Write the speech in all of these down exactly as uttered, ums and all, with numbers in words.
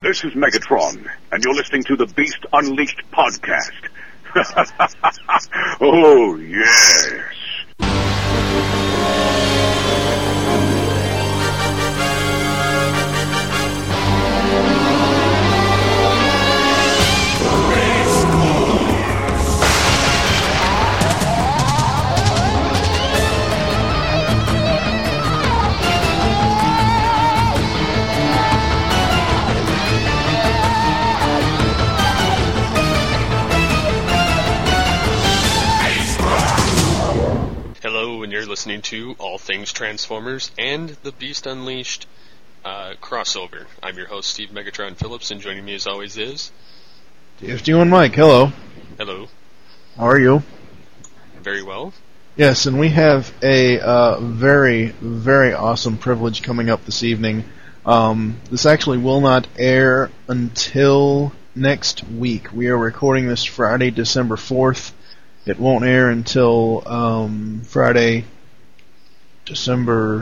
This is Megatron, and you're listening to the Beast Unleashed podcast. Oh, yes. Hello, and you're listening to All Things Transformers and the Beast Unleashed uh, crossover. I'm your host, Steve Megatron Phillips, and joining me as always is... T F G one Mike, hello. Hello. How are you? Very well. Yes, and we have a uh, very, very awesome privilege coming up this evening. Um, this actually will not air until next week. We are recording this Friday, December fourth. It won't air until um, Friday, December,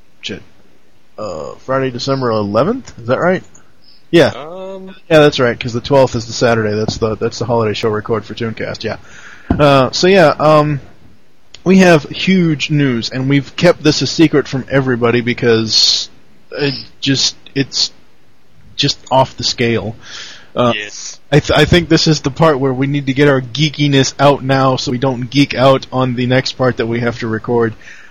uh, Friday, December eleventh. Is that right? Yeah, Um, yeah, that's right. Because the twelfth is the Saturday. That's the that's the holiday show record for Tooncast. Yeah. Uh, so yeah, um, we have huge news, and we've kept this a secret from everybody because it just it's just off the scale. Uh, yes. I, th- I think this is the part where we need to get our geekiness out now so we don't geek out on the next part that we have to record.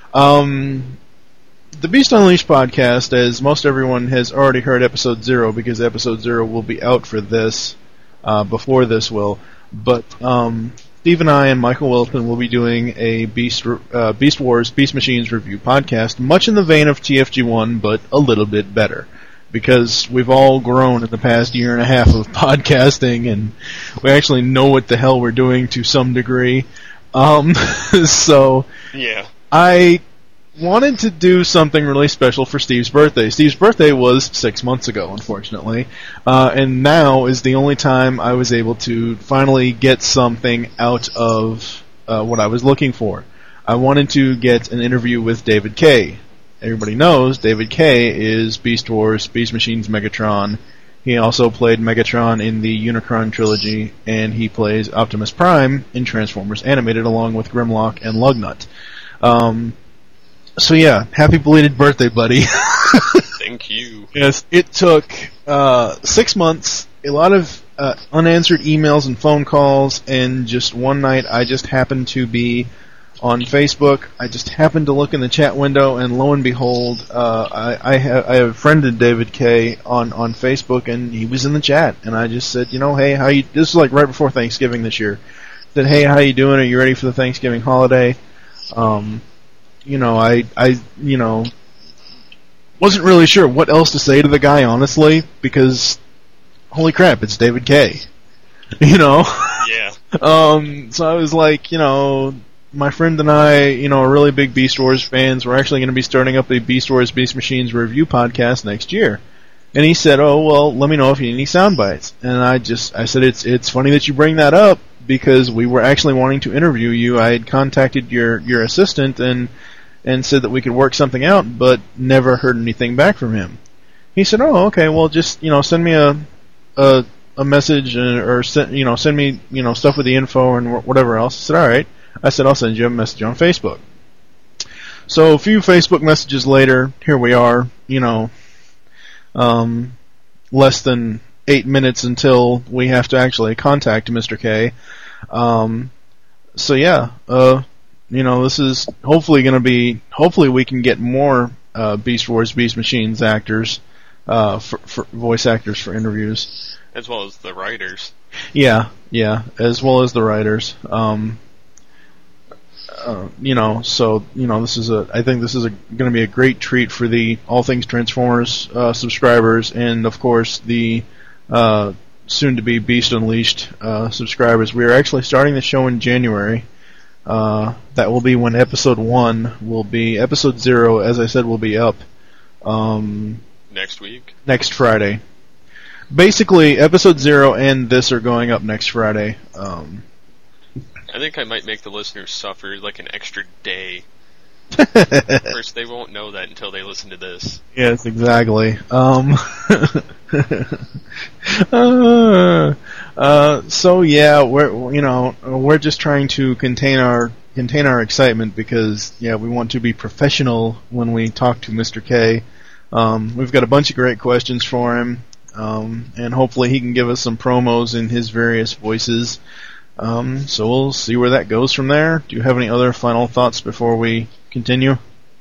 Um, the Beast Unleashed podcast, as most everyone has already heard episode zero, because episode zero will be out for this, uh, before this will, but um, Steve and I and Michael Wilson will be doing a Beast, uh, Beast Wars, Beast Machines review podcast, much in the vein of T F G one, but a little bit better. Because we've all grown in the past year and a half of podcasting, and we actually know what the hell we're doing to some degree. Um, so, Yeah. I wanted to do something really special for Steve's birthday. Steve's birthday was six months ago, unfortunately, uh, and now is the only time I was able to finally get something out of uh, what I was looking for. I wanted to get an interview with David Kaye. Everybody knows David Kaye is Beast Wars, Beast Machines Megatron. He also played Megatron in the Unicron trilogy, and he plays Optimus Prime in Transformers Animated along with Grimlock and Lugnut. Um, so yeah, happy belated birthday, buddy. Thank you. Yes, it took uh, six months, a lot of uh, unanswered emails and phone calls, and just one night I just happened to be on Facebook. I just happened to look in the chat window, and lo and behold, uh, I, I, ha- I have friended David Kaye on, on Facebook, and he was in the chat. And I just said, you know, hey, how you? This is like right before Thanksgiving this year. Said, hey, how you doing? Are you ready for the Thanksgiving holiday? Um, you know, I, I, you know, wasn't really sure what else to say to the guy, honestly, because holy crap, it's David Kaye. You know. Yeah. um. So I was like, you know. My friend and I, you know, are really big Beast Wars fans. We're actually going to be starting up a Beast Wars Beast Machines review podcast next year. And he said, oh, well, let me know if you need any sound bites. And I just, I said, it's it's funny that you bring that up because we were actually wanting to interview you. I had contacted your, your assistant and and said that we could work something out, but never heard anything back from him. He said, oh, okay, well, just, you know, send me a a, a message or, send, you know, send me, you know, stuff with the info and whatever else. I said, all right. I said, I'll send you a message on Facebook. So a few Facebook messages later, here we are, you know, um, less than eight minutes until we have to actually contact Mister Kaye. Um, so yeah, uh, you know, this is hopefully going to be, hopefully we can get more uh, Beast Wars, Beast Machines actors, uh, for, for voice actors for interviews. As well as the writers. Yeah, yeah, as well as the writers. Um, Uh, you know, so you know, this is a. I think this is going to be a great treat for the All Things Transformers uh, subscribers, and of course the uh, soon-to-be Beast Unleashed uh, subscribers. We are actually starting the show in January. Uh, that will be when episode one will be. Episode zero, as I said, will be up um, next week. Next Friday. Basically, episode zero and this are going up next Friday. Um, I think I might make the listeners suffer like an extra day. Of course, they won't know that until they listen to this. Yes, exactly. Um, uh, uh, so yeah, we're you know we're just trying to contain our contain our excitement because yeah we want to be professional when we talk to Mister K. Um, we've got a bunch of great questions for him, um, and hopefully he can give us some promos in his various voices. Um, so we'll see where that goes from there. Do you have any other final thoughts before we continue?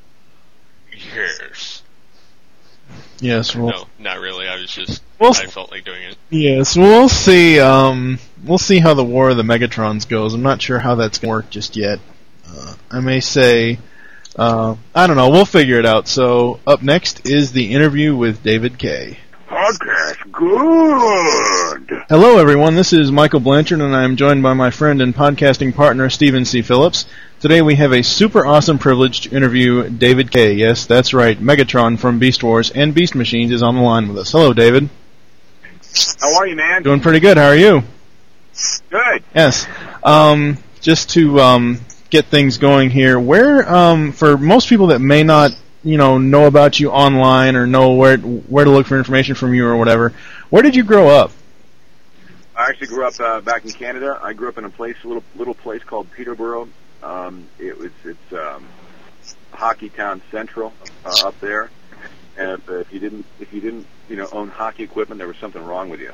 Yes. Yes. Well, no, not really. I was just. We'll, I felt like doing it. Yes, we'll see. Um, we'll see how the War of the Megatrons goes. I'm not sure how that's going to work just yet. Uh, I may say, uh, I don't know. We'll figure it out. So up next is the interview with David K. Podcast good. Hello, everyone. This is Michael Blanchard, and I am joined by my friend and podcasting partner, Stephen C. Phillips. Today we have a super awesome privilege to interview David K. Yes, that's right. Megatron from Beast Wars and Beast Machines is on the line with us. Hello, David. How are you, man? Doing pretty good. How are you? Good. Yes. Um, just to um, get things going here, where um, for most people that may not, you know, know about you online or know where where to look for information from you or whatever, where did you grow up? I actually grew up uh, back in Canada. I grew up in a place, a little little place called Peterborough. Um, it was it's um, hockey town central uh, up there. And if, if you didn't if you didn't you know own hockey equipment, there was something wrong with you.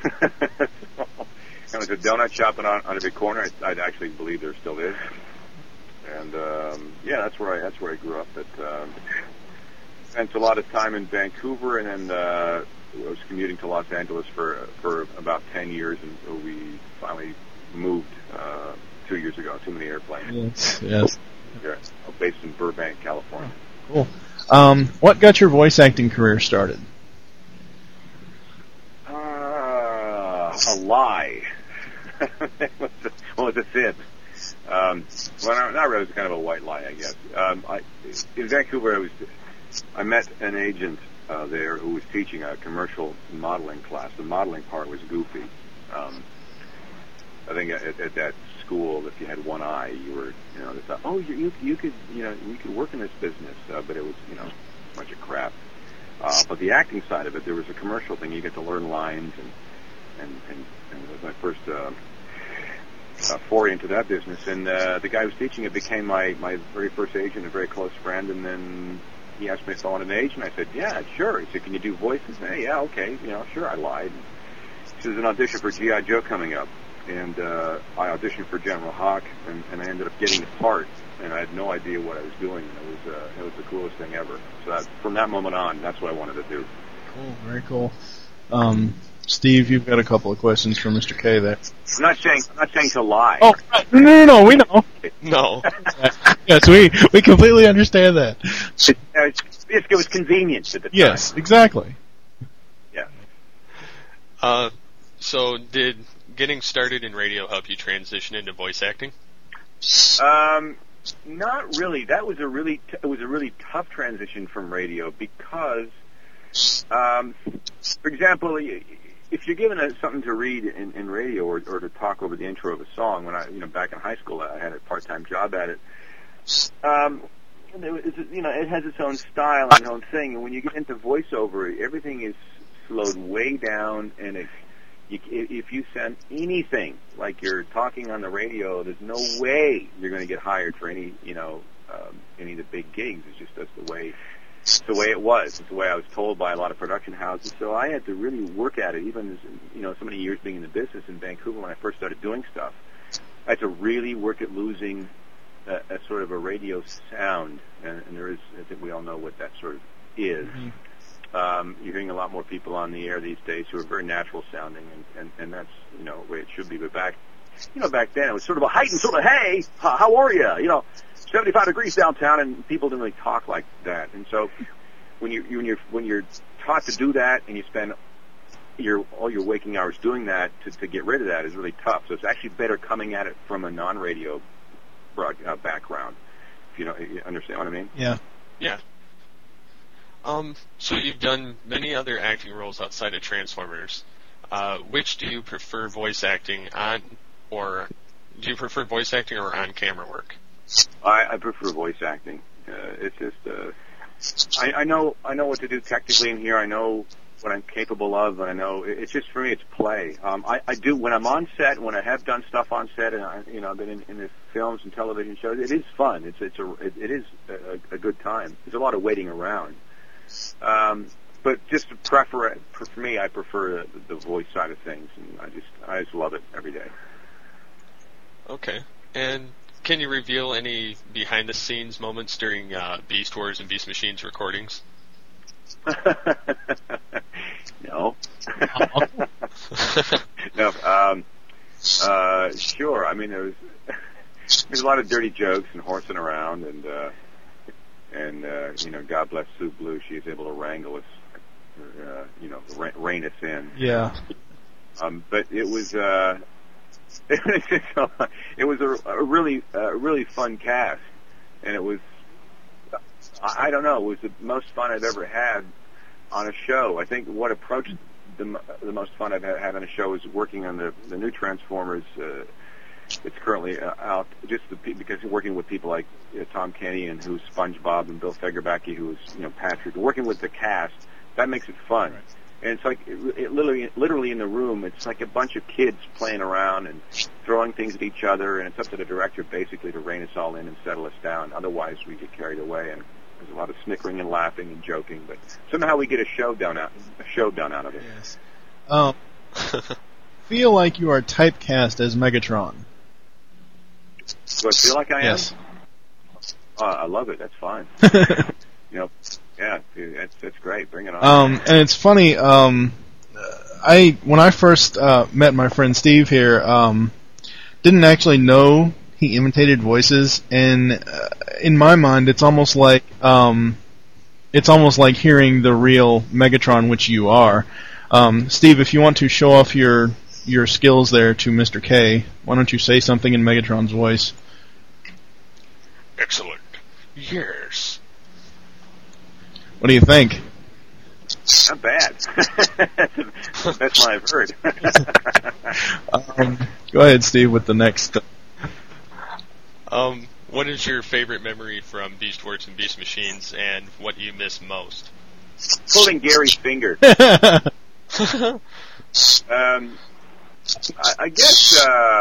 It was a donut shop on on every corner. I, I actually believe there still is. And um, yeah, that's where I that's where I grew up. But um, spent a lot of time in Vancouver, and then uh, I was commuting to Los Angeles for for about ten years until we finally moved uh, two years ago. Too many airplanes. Yes. Yes. Yeah, based in Burbank, California. Cool. Um, what got your voice acting career started? Uh, a lie. What was a fib? Um, well, not, not really. It was kind of a white lie, I guess. Um, I, in Vancouver, I was I met an agent uh, there who was teaching a commercial modeling class. The modeling part was goofy. Um, I think at, at that school, if you had one eye, you were, you know, they thought, oh, you, you, you could, you know, you could work in this business, uh, but it was, you know, a bunch of crap. Uh, but the acting side of it, there was a commercial thing. You get to learn lines, and and and, and it was my first uh, uh, foray into that business. And uh, the guy who was teaching it became my my very first agent, a very close friend. And then he asked me if I wanted an agent. I said, yeah, sure. He said, can you do voices? Hey, yeah, okay, you know, sure. I lied. He said, there's an audition for G I. Joe coming up. And uh, I auditioned for General Hawk, and, and I ended up getting the part, and I had no idea what I was doing. It was uh, it was the coolest thing ever. So that, from that moment on, that's what I wanted to do. Cool, very cool. Um, Steve, you've got a couple of questions for Mister K there. I'm not saying I'm not saying to lie. Oh, no, no, no, we know. No. Yes, we we completely understand that. It, uh, it, it was convenient at the time. Yes, exactly. Yeah. Uh, so did getting started in radio help you transition into voice acting? Um, not really. That was a really t- it was a really tough transition from radio because, um, for example, if you're given a, something to read in, in radio or, or to talk over the intro of a song, when I you know back in high school I had a part-time job at it. Um, it's, you know, it has its own style and its own thing, and when you get into voiceover, everything is slowed way down, and it You, if you send anything like you're talking on the radio, there's no way you're going to get hired for any, you know, um, any of the big gigs. It's just that's the way, it's the way it was. It's the way I was told by a lot of production houses. So I had to really work at it, even as, you know, so many years being in the business in Vancouver when I first started doing stuff. I had to really work at losing a, a sort of a radio sound, and, and there is, I think we all know what that sort of is. Mm-hmm. Um, you're hearing a lot more people on the air these days who are very natural sounding, and, and, and that's, you know, the way it should be. But back, you know, back then it was sort of a heightened sort of, hey, how, how are you? You know, seventy-five degrees downtown, and people didn't really talk like that. And so when you when you're when you're taught to do that, and you spend your all your waking hours doing that, to, to get rid of that is really tough. So it's actually better coming at it from a non-radio broad, uh, background. If you know, you understand what I mean? Yeah. Yeah. Um, so you've done many other acting roles outside of Transformers. Uh, which do you prefer voice acting on, or do you prefer voice acting or on-camera work? I, I prefer voice acting. Uh, it's just, uh, I, I know, I know what to do technically in here. I know what I'm capable of, and I know it's just for me. It's play. Um, I, I do when I'm on set, when I have done stuff on set, and I, you know, I've been in, in the films and television shows. It is fun. It's it's a it, it is a, a good time. There's a lot of waiting around. Um, but just to prefer for me, I prefer the, the voice side of things, and I just I just love it every day. Okay, and can you reveal any behind-the-scenes moments during uh, Beast Wars and Beast Machines recordings? No. no. Um, uh, sure. I mean, there was there's a lot of dirty jokes and horsing around, and uh, and uh, you know, God bless Sue Blue. She was able to wrangle us, uh, you know, rein us in. Yeah. Um, but it was uh, it was a, a really a really fun cast, and it was. I don't know. It was the most fun I've ever had on a show. I think what approached the, the most fun I've had on a show is working on the, the new Transformers. Uh, it's currently uh, out just the, because working with people like uh, Tom Kenny, who's SpongeBob, and Bill Fagerbakke, who's you know Patrick. Working with the cast, that makes it fun. Right. And it's like it, it literally, literally in the room, it's like a bunch of kids playing around and throwing things at each other, and it's up to the director basically to rein us all in and settle us down. Otherwise, we get carried away and. There's a lot of snickering and laughing and joking, but somehow we get a show done out, a show done out of it. Yes. Um, feel like you are typecast as Megatron. Do I feel like I am? Yes. Uh, I love it. That's fine. you know, yeah, that's that's great. Bring it on. Um, and it's funny. Um, I when I first uh, met my friend Steve here, um, didn't actually know he imitated voices, and uh, in my mind, it's almost like um, it's almost like hearing the real Megatron, which you are. Um, Steve, if you want to show off your your skills there to Mister K, why don't you say something in Megatron's voice? Excellent. Yes. What do you think? Not bad. That's the best one I've heard. um, go ahead, Steve, with the next. Um, what is your favorite memory from Beast Wars and Beast Machines, and what do you miss most? Pulling Gary's finger. um, I, I guess uh,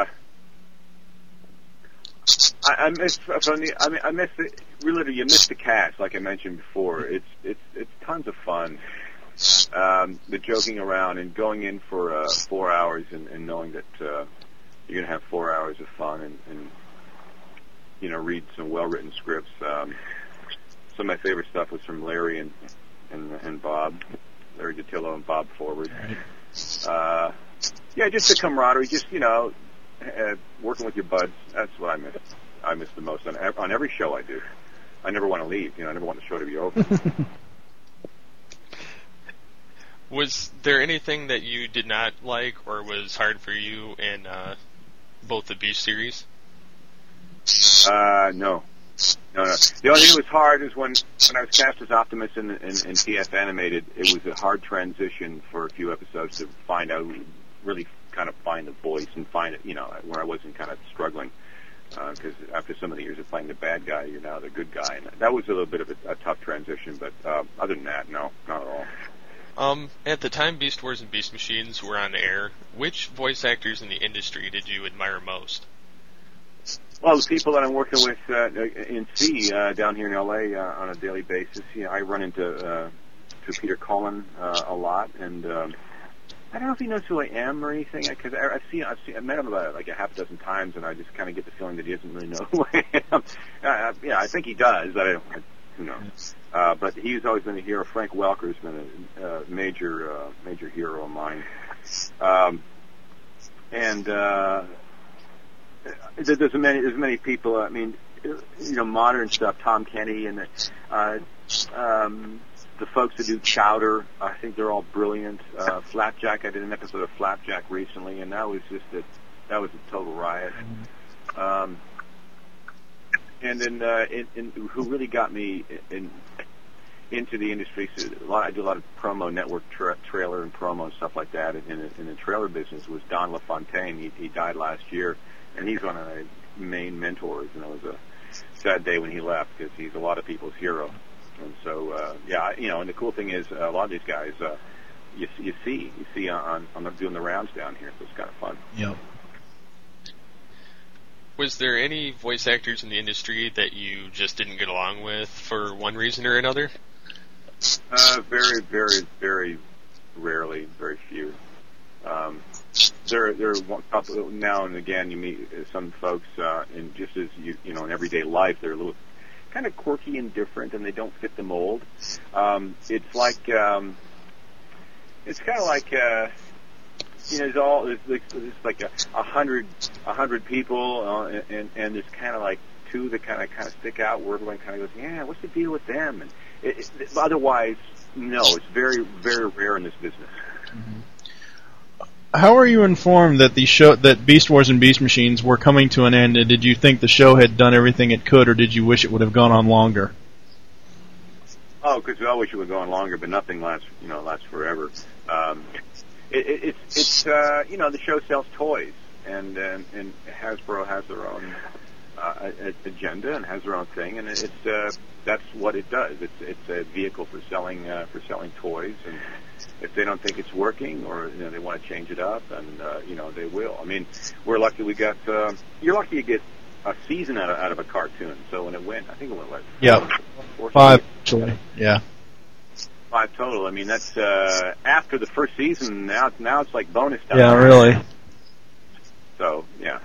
I, I miss from the. I mean, I miss the. Really, you miss the cast, like I mentioned before. It's it's it's tons of fun. Um, the joking around and going in for uh, four hours and, and knowing that uh, you're gonna have four hours of fun and. and you know, read some well-written scripts. Um, some of my favorite stuff was from Larry and and, and Bob, Larry DiTillo and Bob Forward. Uh, yeah, just the camaraderie, just, you know, uh, working with your buds. That's what I miss. I miss the most on, on every show I do. I never want to leave. You know, I never want the show to be over. Was there anything that you did not like or was hard for you in uh, both the Beast series? Uh, no. No, no. The only thing that was hard is when, when I was cast as Optimus in, in, in T F Animated, it was a hard transition for a few episodes to find out, really kind of find the voice and find it, you know, where I wasn't kind of struggling. Because uh, after so many years of playing the bad guy, you're now the good guy. And that was a little bit of a, a tough transition, but uh, other than that, no, not at all. Um, at the time Beast Wars and Beast Machines were on air, which voice actors in the industry did you admire most? Well, the people that I'm working with uh, in C uh, down here in L A uh, on a daily basis, you know, I run into uh, to Peter Cullen uh, a lot, and um, I don't know if he knows who I am or anything, because I've seen, I've seen, I've met him about like a half dozen times, and I just kind of get the feeling that he doesn't really know who I am. uh, yeah, I think he does, but I don't. I, who knows? Uh, but he's always been a hero. Frank Welker's been a uh, major, uh, major hero of mine, um, and. Uh, There's many, there's many people. I mean, you know, modern stuff. Tom Kenny and the, uh, um, the folks that do Chowder. I think they're all brilliant. Uh, Flapjack. I did an episode of Flapjack recently, and that was just a, that was a total riot. Um, and then, uh, in, in, who really got me in, into the industry? So a lot, I do a lot of promo, network tra- trailer and promo and stuff like that. In, in, in the trailer business, was Don LaFontaine. He, he died last year. And he's one of my main mentors, and it was a sad day when he left because he's a lot of people's hero. And so, uh, yeah, you know, and the cool thing is uh, a lot of these guys, uh, you you see you see on on the, doing the rounds down here, so it's kind of fun. Yep. Was there any voice actors in the industry that you just didn't get along with for one reason or another? Uh, very, very, very rarely, very few. Um, there, there are one couple now and again. You meet some folks, uh, and just as you, you know, in everyday life, they're a little kind of quirky and different, and they don't fit the mold. Um, it's like, um, it's kind of like. Uh, You know, there's all there's, there's like a, a hundred a hundred people, uh, and and there's kind of like two that kind of kind of stick out where everyone kind of goes, yeah, what's the deal with them? And it, it, otherwise, no, it's very very rare in this business. Mm-hmm. How are you informed that the show that Beast Wars and Beast Machines were coming to an end? And did you think the show had done everything it could, or did you wish it would have gone on longer? Oh, because I wish it would go on longer, but nothing lasts you know lasts forever. Um, It, it, it's, it's uh, you know, the show sells toys, and and, and Hasbro has their own uh, agenda and has their own thing, and it's uh, that's what it does. It's it's a vehicle for selling uh, for selling toys, and if they don't think it's working, or you know they want to change it up, and uh, you know they will. I mean, we're lucky we got. Uh, you're lucky you get a season out of, out of a cartoon. So when it went, I think it went like yeah, four, five actually, yeah. Five total. I mean, that's uh, after the first season. Now, now it's like bonus time. Yeah, really. So, yeah.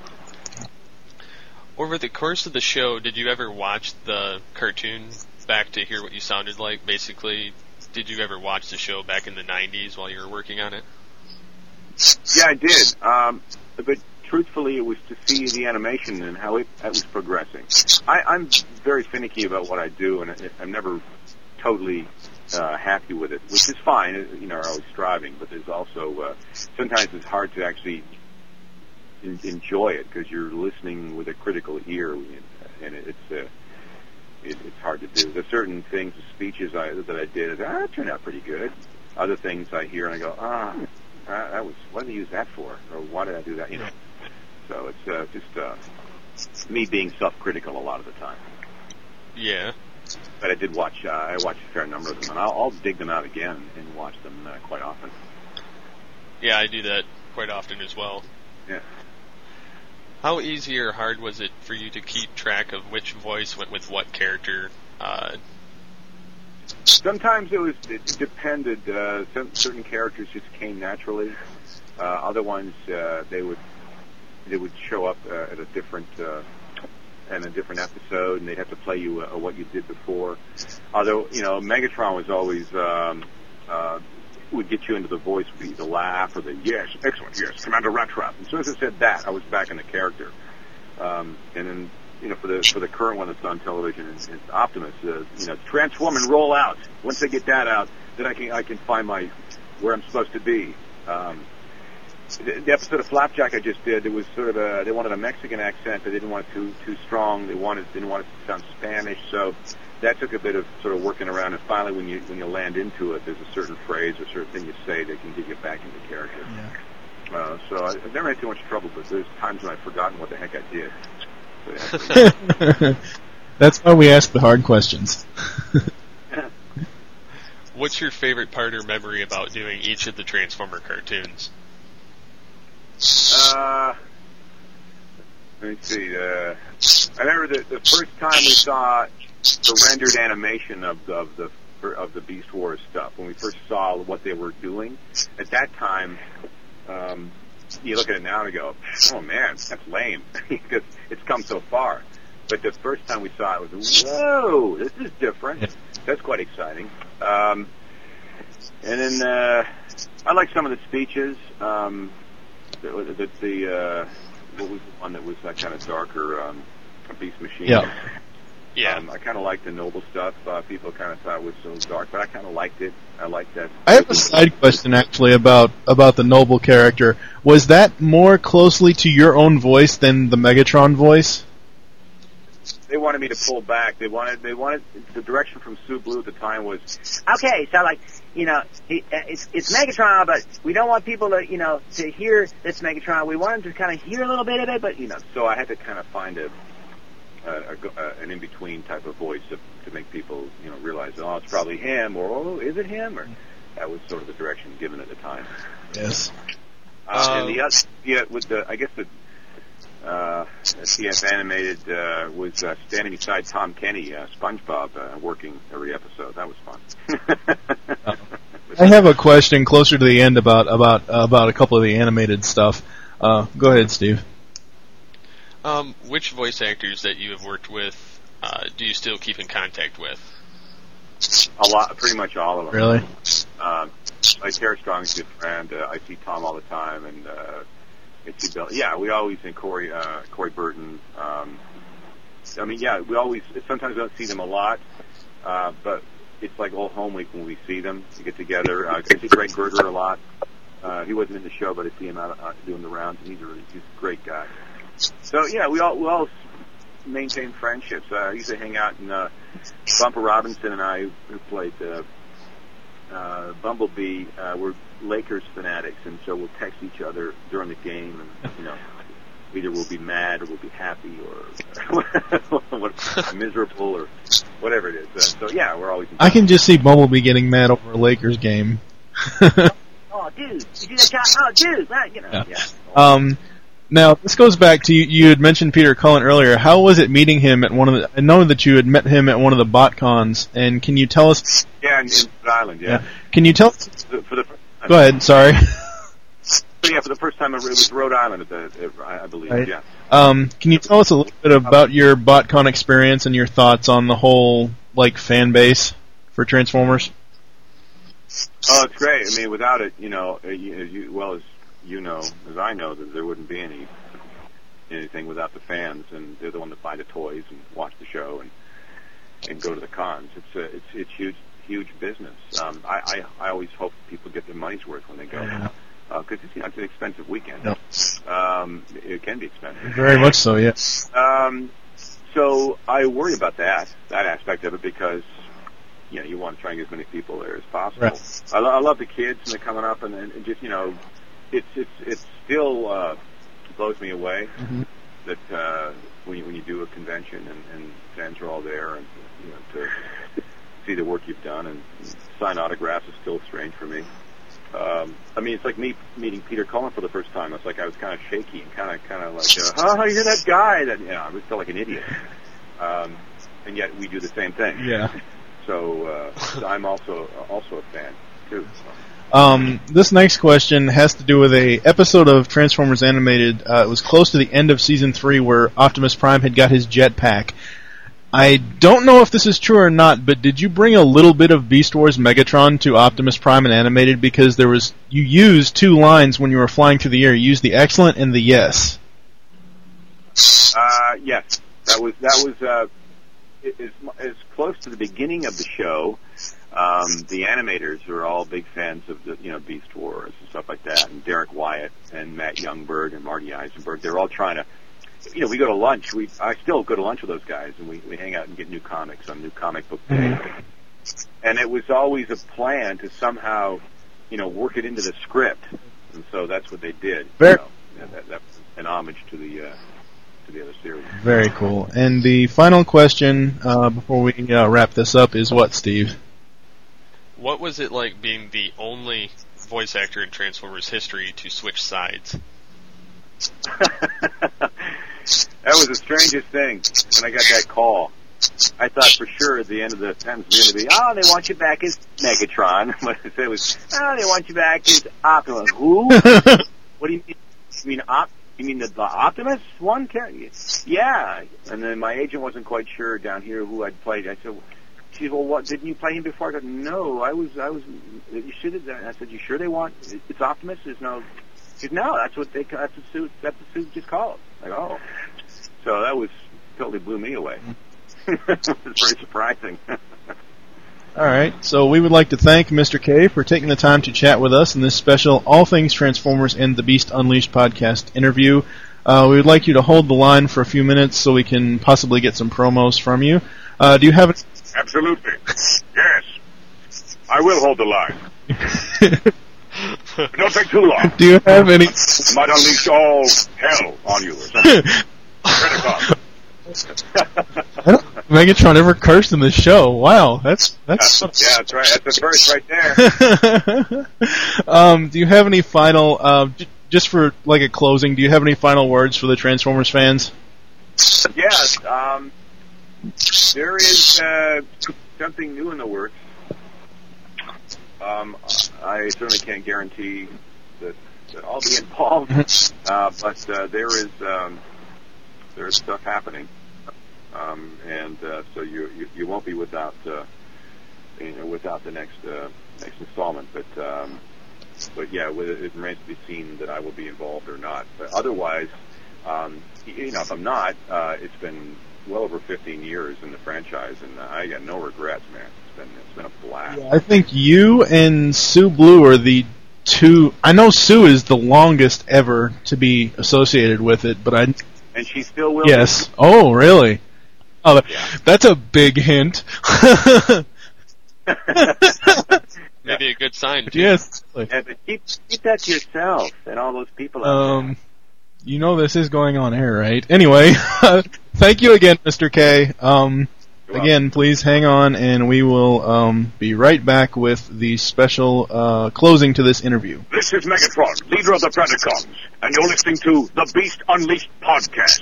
Over the course of the show, did you ever watch the cartoon back to hear what you sounded like? Basically, did you ever watch the show back in the nineties while you were working on it? Yeah, I did. Um, but truthfully, it was to see the animation and how it, it was progressing. I, I'm very finicky about what I do, and I, I'm never totally Uh, happy with it, which is fine. You know, always striving, but there's also uh, sometimes it's hard to actually in, enjoy it because you're listening with a critical ear, and it, it's uh, it, it's hard to do. There's certain things, speeches I, that I did, ah, that turned out pretty good. Other things I hear and I go, ah, that was what did I use that for, or why did I do that? You know. So it's uh, just uh, me being self-critical a lot of the time. Yeah. But I did watch, uh, I watched a fair number of them, and I'll, I'll dig them out again and watch them uh, quite often. Yeah, I do that quite often as well. Yeah. How easy or hard was it for you to keep track of which voice went with what character? Uh, Sometimes it was, it depended, uh, some, certain characters just came naturally. Uh, other ones, uh, they would, they would show up uh, at a different, uh, in a different episode, and they'd have to play you uh, what you did before. Although, you know, Megatron was always, um, uh, would get you into the voice, would be the laugh or the, yes, excellent, yes, Commander Rattrap. As soon as it said that, I was back in the character. Um, and then, you know, for the for the current one that's on television, it's, it's Optimus, uh, you know, transform and roll out. Once they get that out, then I can I can find my, where I'm supposed to be. Um, The, the episode of Flapjack I just did, it was sort of a, they wanted a Mexican accent, they didn't want it too too strong, they wanted didn't want it to sound Spanish, so that took a bit of sort of working around, and finally when you when you land into it, there's a certain phrase or certain thing you say that can get you back into character. Yeah. Uh, so I, I've never had too much trouble, but there's times when I've forgotten what the heck I did. So, yeah. That's why we ask the hard questions. What's your favorite part or memory about doing each of the Transformer cartoons? Uh, let me see. Uh, I remember the, the first time we saw the rendered animation of the, of the of the Beast Wars stuff. When we first saw what they were doing, at that time, um, you look at it now and go, "Oh man, that's lame," because it's come so far. But the first time we saw it, it was, "Whoa, this is different." That's quite exciting. Um, and then uh, I like some of the speeches. Um, The, the, the uh, what was the one that was that kind of darker, um, Beast Machine? Yeah. Yeah. Um, I kind of liked the Noble stuff. Uh, people kind of thought it was so dark, but I kind of liked it. I liked that. I have a side question actually about about the Noble character. Was that more closely to your own voice than the Megatron voice? They wanted me to pull back. They wanted they wanted the direction from Sue Blue at the time was Okay, so like, you know, he, uh, it's it's Megatron, but we don't want people to, you know, to hear this Megatron. We want them to kind of hear a little bit of it, but, you know. so I had to kind of find a, a, a an in between type of voice to to make people, you know, realize, oh, it's probably him, or oh, is it him, or that was sort of the direction given at the time. Yes. Uh, Um, and the other, yeah, with the, I guess the uh, C F Animated uh, was uh, standing beside Tom Kenny, uh, SpongeBob, uh, working every episode. That was fun. I have a question closer to the end about about about a couple of the animated stuff. Uh, go ahead, Steve. Um, which voice actors that you have worked with uh, do you still keep in contact with? A lot, pretty much all of them. Really? Um, like Tara Strong's a good friend. Uh, I see Tom all the time, and uh, I see Bill. Yeah, we always and Corey, uh, Corey Burton. Um, I mean, yeah, we always. Sometimes we don't see them a lot, uh, but it's like old home week when we see them. We get together. Uh, I see Greg Berger a lot. Uh, he wasn't in the show, but I see him out uh, doing the rounds, and he's a really he's a great guy. So yeah, we all we all maintain friendships. Uh, I used to hang out in uh, Bumper Robinson and I, who played uh, uh, Bumblebee, uh, we're Lakers fanatics, and so we'll text each other during the game, and you know, either we'll be mad or we'll be happy or miserable or whatever it is. Uh, so yeah, we're always. I can just see Bumblebee getting mad over a Lakers game. Oh, dude, you do that shot? Oh, dude, right, you know. Yeah. Yeah. Um, now this goes back to you. You had mentioned Peter Cullen earlier. How was it meeting him at one of the? I know that you had met him at one of the BotCons, and can you tell us? Yeah, in, in Rhode Island. Yeah. Yeah. Can you tell? For the, for the first time. Go ahead. Sorry. So, yeah, for the first time it was Rhode Island, at the, I believe. Right. Yeah. Um, can you tell us a little bit about your BotCon experience and your thoughts on the whole like fan base for Transformers? Oh, it's great. I mean, without it, you know, as you, well as you know, as I know, that there wouldn't be any anything without the fans, and they're the one that buy the toys and watch the show and and go to the cons. It's a, it's it's huge huge business. Um, I, I I always hope people get their money's worth when they go, because uh, it's, you know, it's an expensive weekend. Yep. Um, it can be expensive. Very much so. Yes. Um, so I worry about that that aspect of it because. You know, you want to try and get as many people there as possible. Right. I, lo- I love the kids and they're coming up, and, and just you know, it's it's it's still uh, blows me away Mm-hmm. that uh, when you, when you do a convention and, and fans are all there, and you know, to see the work you've done and, and sign autographs is still strange for me. Um, I mean, it's like me meeting Peter Cullen for the first time. It's like I was kind of shaky and kind of kind of like, uh, oh, you're that guy that you know, I was felt like an idiot. Um, and yet we do the same thing. Yeah. So uh, I'm also also a fan too. Um, this next question has to do with a episode of Transformers Animated. Uh, it was close to the end of season three where Optimus Prime had got his jetpack. I don't know if this is true or not, but did you bring a little bit of Beast Wars Megatron to Optimus Prime and Animated? Because there was you used two lines when you were flying through the air. You used the excellent and the yes. Uh, yes, that was that was. Uh, As, as close to the beginning of the show, um, the animators are all big fans of the, you know, Beast Wars and stuff like that, and Derek Wyatt and Matt Youngberg and Marty Eisenberg. They're all trying to, you know, we go to lunch. We I still go to lunch with those guys, and we, we hang out and get new comics on New Comic Book Day. Mm-hmm. And it was always a plan to somehow, you know, work it into the script, and so that's what they did. Very. You know, and that, that was an homage to the. Uh, the other series. Very cool. And the final question uh, before we uh, wrap this up is what, Steve? What was it like being the only voice actor in Transformers history to switch sides? That was the strangest thing when I got that call. I thought for sure at the end of the sentence it was going to be, oh, they want you back as Megatron. But it was, oh, they want you back as Optimus. Who? What do you mean? You mean Op? You mean the, the Optimus one character? Yeah. And then my agent wasn't quite sure down here who I'd played. I said, she said, well, what, didn't you play him before? I said, no, I was, I was, you should have done. I said, you sure they want, it's Optimus? There's no, she said, no, that's what they, that's the suit, that's the suit just called. Like, oh. So that was, totally blew me away. It was very surprising. All right, so we would like to thank Mister K for taking the time to chat with us in this special All Things Transformers and the Beast Unleashed podcast interview. Uh, we would like you to hold the line for a few minutes so we can possibly get some promos from you. Uh, do you have... A- Absolutely. Yes. I will hold the line. Don't take too long. Do you have any... I might unleash all hell on you or something. Pentecost. I don't, Megatron ever cursed in the show. Wow, that's that's. Yeah, yeah, that's right. That's the first right there. um, do you have any final, uh, j- just for like a closing? Do you have any final words for the Transformers fans? Yes, um, there is uh, something new in the works. Um, I certainly can't guarantee that, that I'll be involved, uh, but uh, there is um, there is stuff happening, um, and uh, so you, you you won't be without uh, you know without the next uh, next installment. But um, but yeah, it, it remains to be seen that I will be involved or not. But otherwise, um, you know, if I'm not, uh, it's been well over fifteen years in the franchise, and I got no regrets, man. It's been it's been a blast. Yeah, I think you and Sue Blue are the two. I know Sue is the longest ever to be associated with it, but I. And she still will. Yes. Oh, really? Oh, Yeah. that's a big hint. Maybe a good sign, too. Yes. Yeah, but keep keep that to yourself and all those people out Um, you know this is going on air, right? Anyway, thank you again, Mister K. Um, You're again, please hang on, and we will um, be right back with the special uh, closing to this interview. This is Megatron, leader of the Predacons, and you're listening to the Beast Unleashed podcast.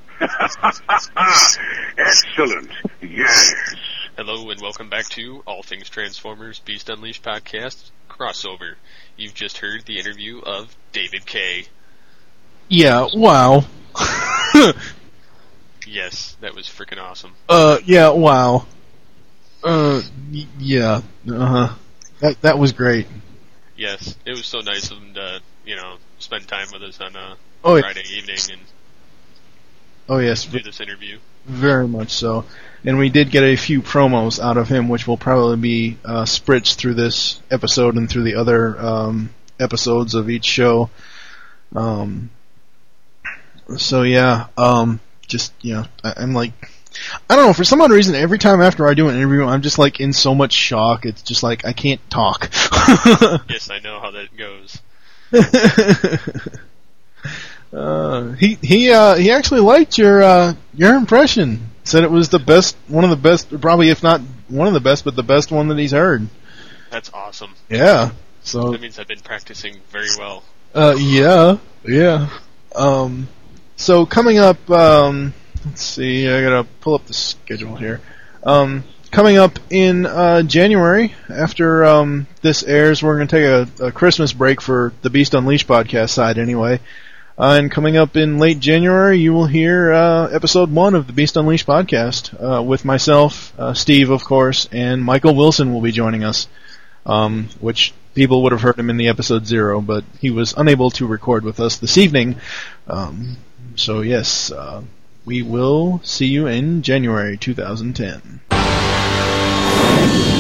Excellent. Yes. Hello and welcome back to All Things Transformers Beast Unleashed podcast crossover. You've just heard the interview of David K. Yeah, wow. Yes, that was freaking awesome. uh, yeah, wow. Uh, y- yeah, uh-huh. That, that was great. Yes, it was so nice of him to, you know, spend time with us on a Oh, yeah. Friday evening and Oh, yes. do this interview. Very much so. And we did get a few promos out of him, which will probably be uh, spritzed through this episode and through the other um, episodes of each show. Um, so yeah, um, just, you know, I, I'm like, I don't know, for some odd reason, every time after I do an interview, I'm just like in so much shock, it's just like, I can't talk. Yes, I know how that goes. Uh, he he uh, he actually liked your uh, your impression. Said it was the best, one of the best, probably if not one of the best, but the best one that he's heard. That's awesome. Yeah. So That means I've been practicing very well. uh, yeah, yeah. Um, so coming up, um, let's see. I gotta pull up the schedule here. Um, coming up in uh, January, after um, this airs, we're gonna take a, a Christmas break for the Beast Unleashed podcast side, anyway. Uh, and coming up in late January, you will hear uh, episode one of the Beast Unleashed podcast uh, with myself, uh, Steve, of course, and Michael Wilson will be joining us, um, which people would have heard him in the episode zero, but he was unable to record with us this evening. Um, so, yes, uh, we will see you in January twenty ten.